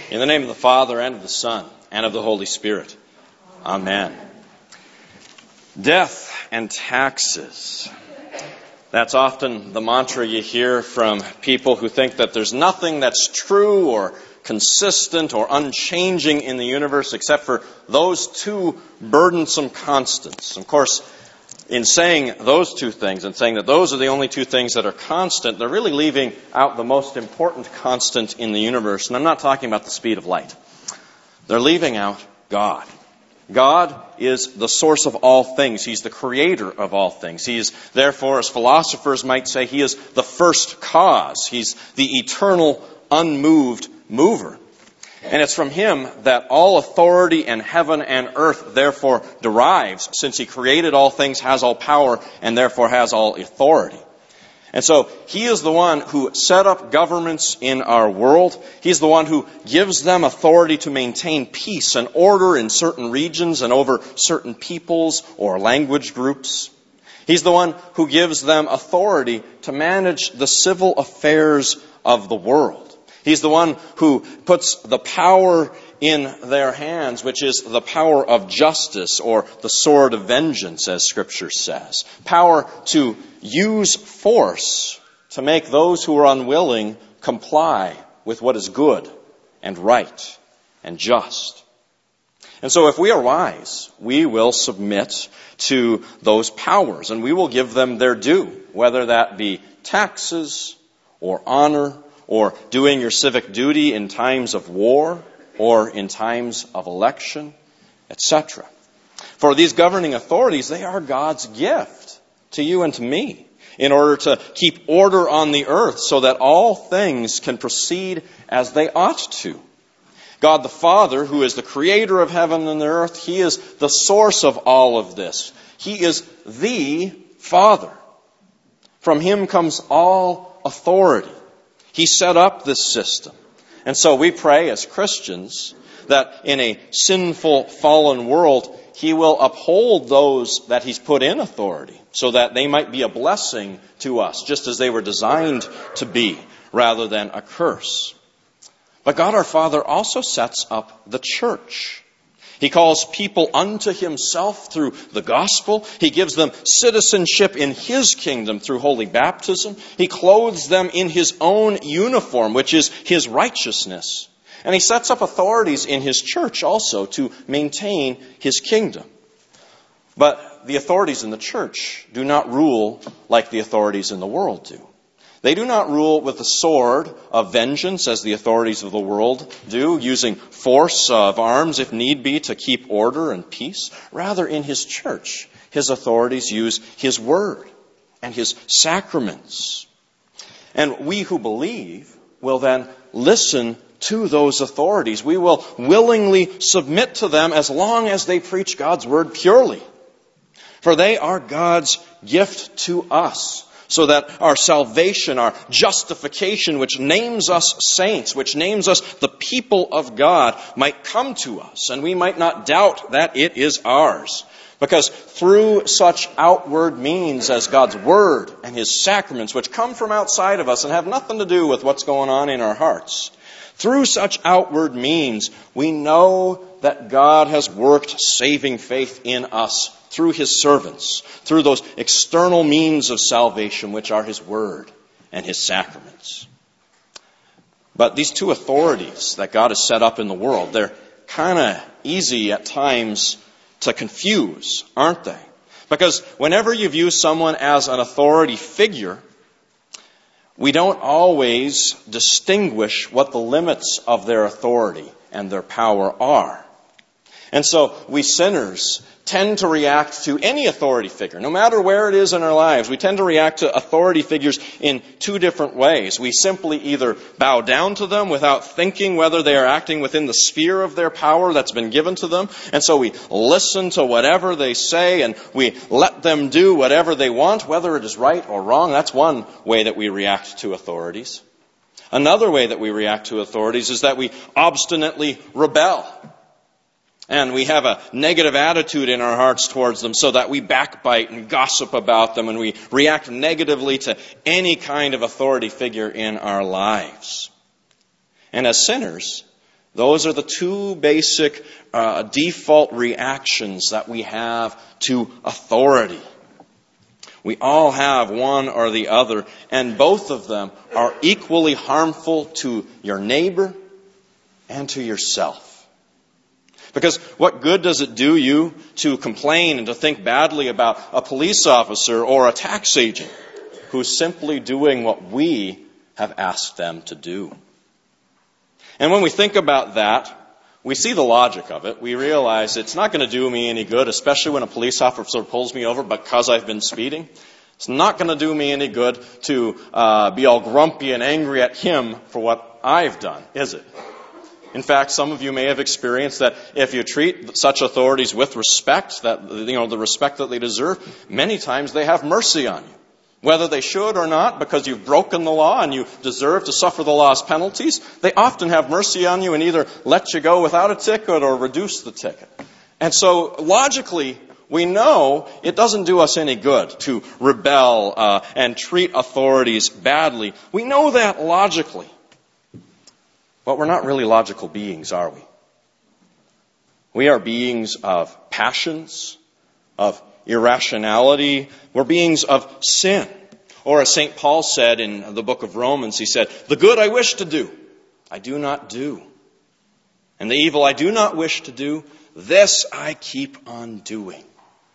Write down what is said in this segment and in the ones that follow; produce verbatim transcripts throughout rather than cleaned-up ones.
In the name of the Father, and of the Son, and of the Holy Spirit. Amen. Death and taxes. That's often the mantra you hear from people who think that there's nothing that's true or consistent or unchanging in the universe except for those two burdensome constants. Of course, in saying those two things and saying that those are the only two things that are constant, they're really leaving out the most important constant in the universe. And I'm not talking about the speed of light. They're leaving out God. God is the source of all things. He's the creator of all things. He is, therefore, as philosophers might say, he is the first cause. He's the eternal, unmoved mover. And it's from him that all authority in heaven and earth therefore derives, since he created all things, has all power, and therefore has all authority. And so he is the one who set up governments in our world. He's the one who gives them authority to maintain peace and order in certain regions and over certain peoples or language groups. He's the one who gives them authority to manage the civil affairs of the world. He's the one who puts the power in their hands, which is the power of justice or the sword of vengeance, as Scripture says. Power to use force to make those who are unwilling comply with what is good and right and just. And so if we are wise, we will submit to those powers and we will give them their due, whether that be taxes or honor or doing your civic duty in times of war or in times of election, et cetera. For these governing authorities, they are God's gift to you and to me in order to keep order on the earth so that all things can proceed as they ought to. God the Father, who is the creator of heaven and the earth, he is the source of all of this. He is the Father. From him comes all authority. He set up this system. And so we pray as Christians that in a sinful, fallen world, he will uphold those that he's put in authority so that they might be a blessing to us, just as they were designed to be, rather than a curse. But God our Father also sets up the church. He calls people unto himself through the gospel. He gives them citizenship in his kingdom through holy baptism. He clothes them in his own uniform, which is his righteousness. And he sets up authorities in his church also to maintain his kingdom. But the authorities in the church do not rule like the authorities in the world do. They do not rule with the sword of vengeance as the authorities of the world do, using force of arms if need be to keep order and peace. Rather, in his church, his authorities use his word and his sacraments. And we who believe will then listen to those authorities. We will willingly submit to them as long as they preach God's word purely. For they are God's gift to us, so that our salvation, our justification, which names us saints, which names us the people of God, might come to us, and we might not doubt that it is ours. Because through such outward means as God's Word and His sacraments, which come from outside of us and have nothing to do with what's going on in our hearts, through such outward means, we know that God has worked saving faith in us through his servants, through those external means of salvation, which are his word and his sacraments. But these two authorities that God has set up in the world, they're kind of easy at times to confuse, aren't they? Because whenever you view someone as an authority figure, we don't always distinguish what the limits of their authority and their power are. And so we sinners tend to react to any authority figure, no matter where it is in our lives. We tend to react to authority figures in two different ways. We simply either bow down to them without thinking whether they are acting within the sphere of their power that's been given to them. And so we listen to whatever they say and we let them do whatever they want, whether it is right or wrong. That's one way that we react to authorities. Another way that we react to authorities is that we obstinately rebel. And we have a negative attitude in our hearts towards them so that we backbite and gossip about them and we react negatively to any kind of authority figure in our lives. And as sinners, Those are the two basic uh, default reactions that we have to authority. We all have one or the other, and both of them are equally harmful to your neighbor and to yourself. Because what good does it do you to complain and to think badly about a police officer or a tax agent who's simply doing what we have asked them to do? And when we think about that, we see the logic of it. We realize it's not going to do me any good, especially when a police officer pulls me over because I've been speeding. It's not going to do me any good to uh, be all grumpy and angry at him for what I've done, is it? In fact, some of you may have experienced that if you treat such authorities with respect, that you know the respect that they deserve, many times they have mercy on you. Whether they should or not, because you've broken the law and you deserve to suffer the law's penalties, they often have mercy on you and either let you go without a ticket or reduce the ticket. And so, logically, we know it doesn't do us any good to rebel uh, and treat authorities badly. We know that logically. But we're not really logical beings, are we? We are beings of passions, of irrationality. We're beings of sin. Or as Saint Paul said in the book of Romans, he said, "The good I wish to do, I do not do. And the evil I do not wish to do, this I keep on doing."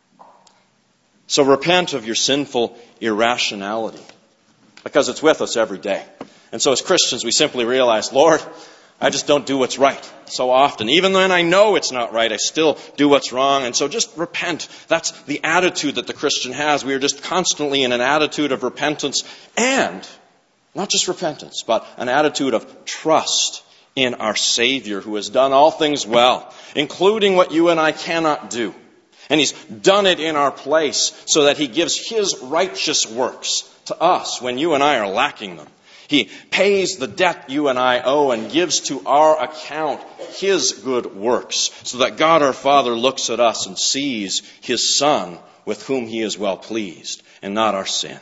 So repent of your sinful irrationality, because it's with us every day. And so as Christians, we simply realize, Lord, I just don't do what's right so often. Even when I know it's not right, I still do what's wrong. And so just repent. That's the attitude that the Christian has. We are just constantly in an attitude of repentance, and not just repentance, but an attitude of trust in our Savior, who has done all things well, including what you and I cannot do. And He's done it in our place so that He gives His righteous works to us when you and I are lacking them. He pays the debt you and I owe and gives to our account His good works, so that God our Father looks at us and sees His Son with whom He is well pleased, and not our sin.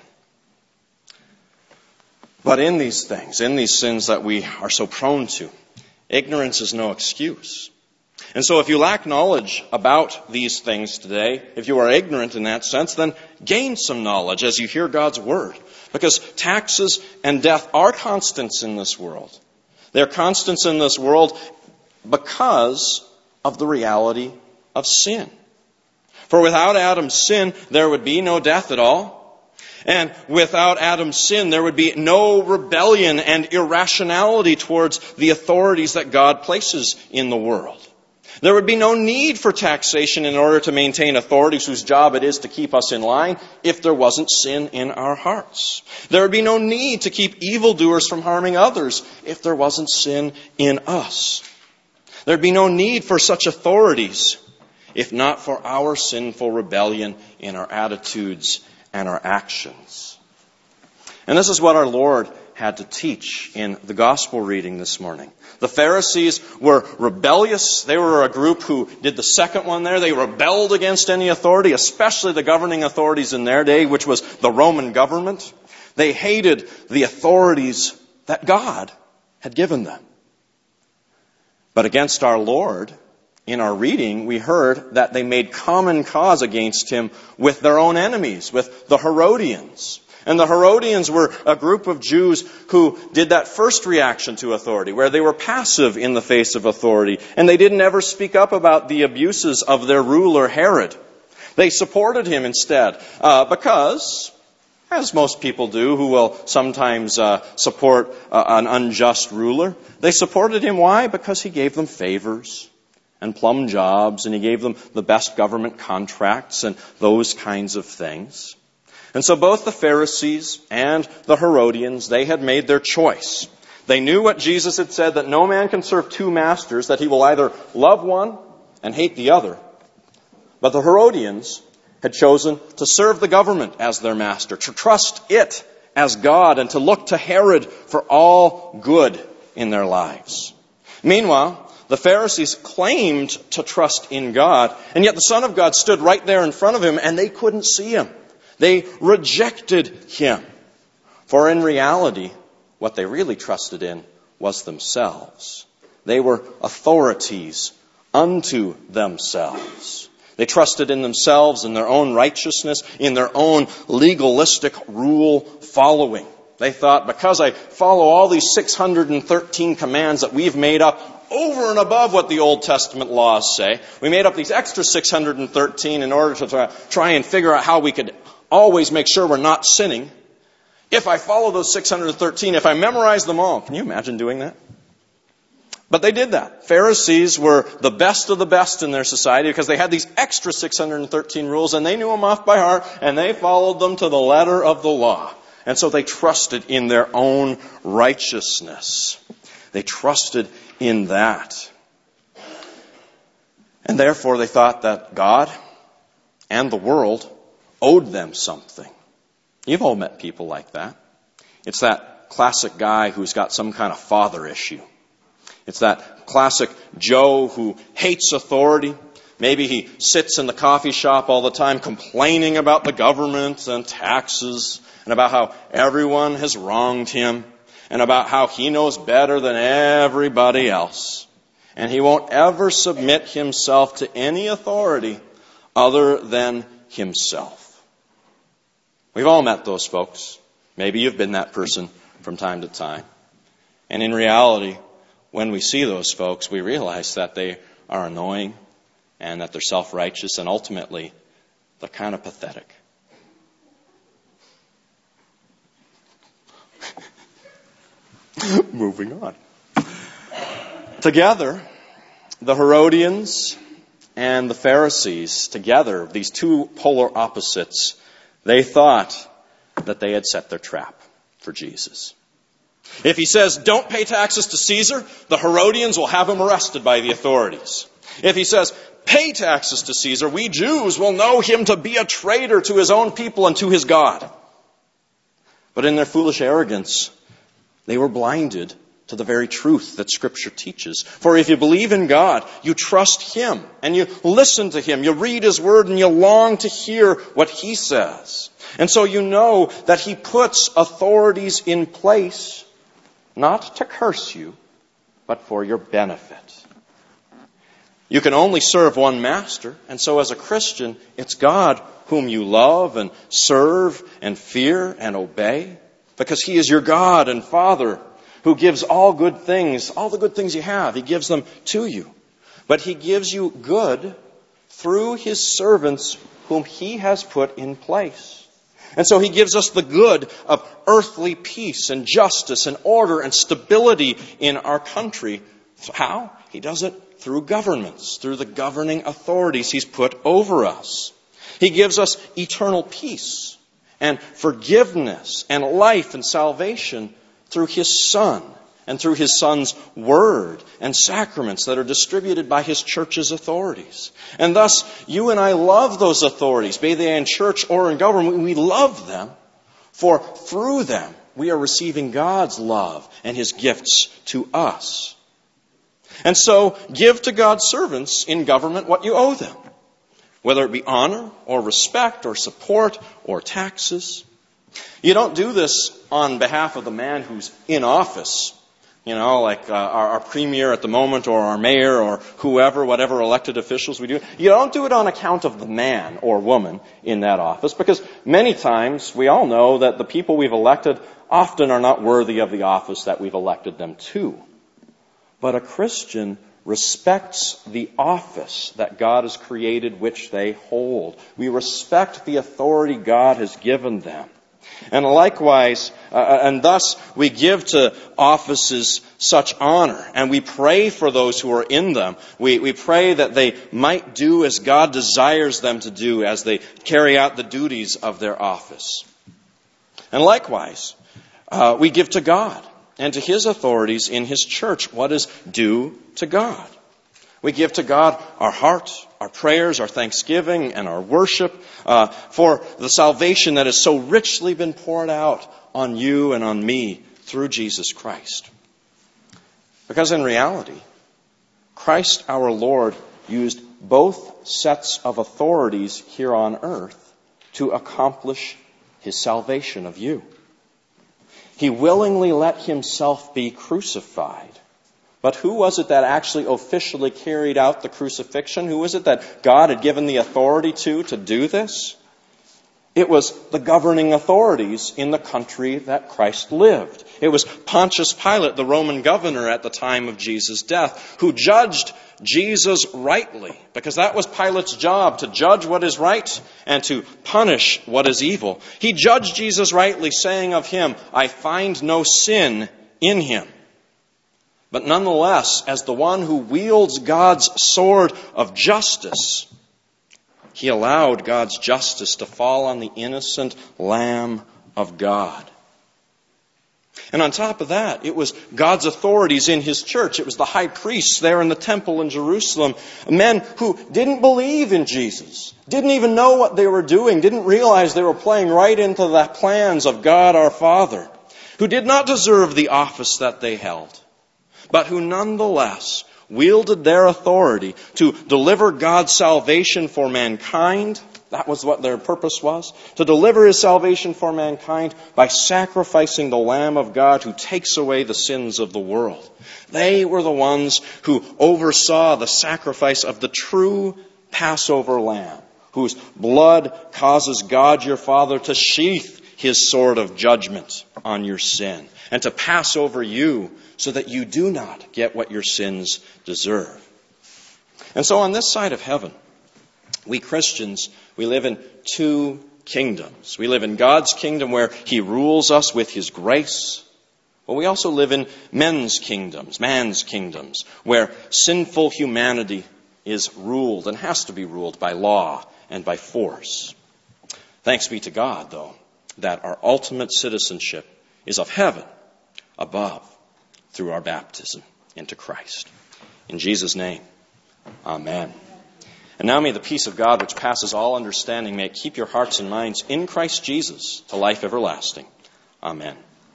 But in these things, in these sins that we are so prone to, ignorance is no excuse. And so if you lack knowledge about these things today, if you are ignorant in that sense, then gain some knowledge as you hear God's Word. Because taxes and death are constants in this world. They're constants in this world because of the reality of sin. For without Adam's sin, there would be no death at all. And without Adam's sin, there would be no rebellion and irrationality towards the authorities that God places in the world. There would be no need for taxation in order to maintain authorities whose job it is to keep us in line if there wasn't sin in our hearts. There would be no need to keep evildoers from harming others if there wasn't sin in us. There'd be no need for such authorities if not for our sinful rebellion in our attitudes and our actions. And this is what our Lord had to teach in the gospel reading this morning. The Pharisees were rebellious. They were a group who did the second one there. They rebelled against any authority, especially the governing authorities in their day, which was the Roman government. They hated the authorities that God had given them. But against our Lord, in our reading, we heard that they made common cause against Him with their own enemies, with the Herodians. And the Herodians were a group of Jews who did that first reaction to authority, where they were passive in the face of authority, and they didn't ever speak up about the abuses of their ruler Herod. They supported him instead, uh, because, as most people do who will sometimes uh, support uh, an unjust ruler, they supported him. Why? Because he gave them favors and plum jobs, and he gave them the best government contracts and those kinds of things. And so both the Pharisees and the Herodians, they had made their choice. They knew what Jesus had said, that no man can serve two masters, that he will either love one and hate the other. But the Herodians had chosen to serve the government as their master, to trust it as God, and to look to Herod for all good in their lives. Meanwhile, the Pharisees claimed to trust in God, and yet the Son of God stood right there in front of him, and they couldn't see him. They rejected him. For in reality, what they really trusted in was themselves. They were authorities unto themselves. They trusted in themselves, in their own righteousness, in their own legalistic rule following. They thought, because I follow all these six hundred thirteen commands that we've made up over and above what the Old Testament laws say, we made up these extra six hundred thirteen in order to try and figure out how we could always make sure we're not sinning. If I follow those six hundred thirteen, if I memorize them all, can you imagine doing that? But they did that. Pharisees were the best of the best in their society because they had these extra six hundred thirteen rules and they knew them off by heart and they followed them to the letter of the law. And so they trusted in their own righteousness. They trusted in that. And therefore they thought that God and the world owed them something. You've all met people like that. It's that classic guy who's got some kind of father issue. It's that classic Joe who hates authority. Maybe he sits in the coffee shop all the time complaining about the government and taxes and about how everyone has wronged him and about how he knows better than everybody else. And he won't ever submit himself to any authority other than himself. We've all met those folks. Maybe you've been that person from time to time. And in reality, when we see those folks, we realize that they are annoying and that they're self-righteous and ultimately they're kind of pathetic. Moving on. Together, the Herodians and the Pharisees, together, these two polar opposites, they thought that they had set their trap for Jesus. If he says, don't pay taxes to Caesar, the Herodians will have him arrested by the authorities. If he says, pay taxes to Caesar, we Jews will know him to be a traitor to his own people and to his God. But in their foolish arrogance, they were blinded to the very truth that Scripture teaches. For if you believe in God, you trust Him, and you listen to Him, you read His Word, and you long to hear what He says. And so you know that He puts authorities in place, not to curse you, but for your benefit. You can only serve one master, and so as a Christian, it's God whom you love and serve and fear and obey, because He is your God and Father, who gives all good things, all the good things you have, He gives them to you. But He gives you good through His servants whom He has put in place. And so He gives us the good of earthly peace and justice and order and stability in our country. How? He does it through governments, through the governing authorities He's put over us. He gives us eternal peace and forgiveness and life and salvation through His Son and through His Son's Word and sacraments that are distributed by His church's authorities. And thus, you and I love those authorities, be they in church or in government. We love them, for through them we are receiving God's love and His gifts to us. And so, give to God's servants in government what you owe them, whether it be honor or respect or support or taxes. You don't do this on behalf of the man who's in office, you know, like uh, our, our premier at the moment or our mayor or whoever, whatever elected officials we do. You don't do it on account of the man or woman in that office, because many times we all know that the people we've elected often are not worthy of the office that we've elected them to. But a Christian respects the office that God has created which they hold. We respect the authority God has given them. And likewise, uh, and thus we give to offices such honor, and we pray for those who are in them. We, we pray that they might do as God desires them to do as they carry out the duties of their office. And likewise, uh, we give to God and to His authorities in His church what is due to God. We give to God our heart, our prayers, our thanksgiving, and our worship uh, for the salvation that has so richly been poured out on you and on me through Jesus Christ. Because in reality, Christ our Lord used both sets of authorities here on earth to accomplish His salvation of you. He willingly let Himself be crucified, But who was it that actually officially carried out the crucifixion? Who was it that God had given the authority to to do this? It was the governing authorities in the country that Christ lived. It was Pontius Pilate, the Roman governor at the time of Jesus' death, who judged Jesus rightly, because that was Pilate's job, to judge what is right and to punish what is evil. He judged Jesus rightly, saying of him, "I find no sin in him." But nonetheless, as the one who wields God's sword of justice, he allowed God's justice to fall on the innocent Lamb of God. And on top of that, it was God's authorities in His church. It was the high priests there in the temple in Jerusalem, men who didn't believe in Jesus, didn't even know what they were doing, didn't realize they were playing right into the plans of God our Father, who did not deserve the office that they held, but who nonetheless wielded their authority to deliver God's salvation for mankind. That was what their purpose was, to deliver His salvation for mankind by sacrificing the Lamb of God who takes away the sins of the world. They were the ones who oversaw the sacrifice of the true Passover Lamb, whose blood causes God your Father to sheath His sword of judgment on your sin and to pass over you so that you do not get what your sins deserve. And so on this side of heaven, we Christians, we live in two kingdoms. We live in God's kingdom where He rules us with His grace. But we also live in men's kingdoms, man's kingdoms, where sinful humanity is ruled and has to be ruled by law and by force. Thanks be to God, though, that our ultimate citizenship is of heaven above through our baptism into Christ. In Jesus' name, amen. And now may the peace of God, which passes all understanding, may it keep your hearts and minds in Christ Jesus to life everlasting. Amen.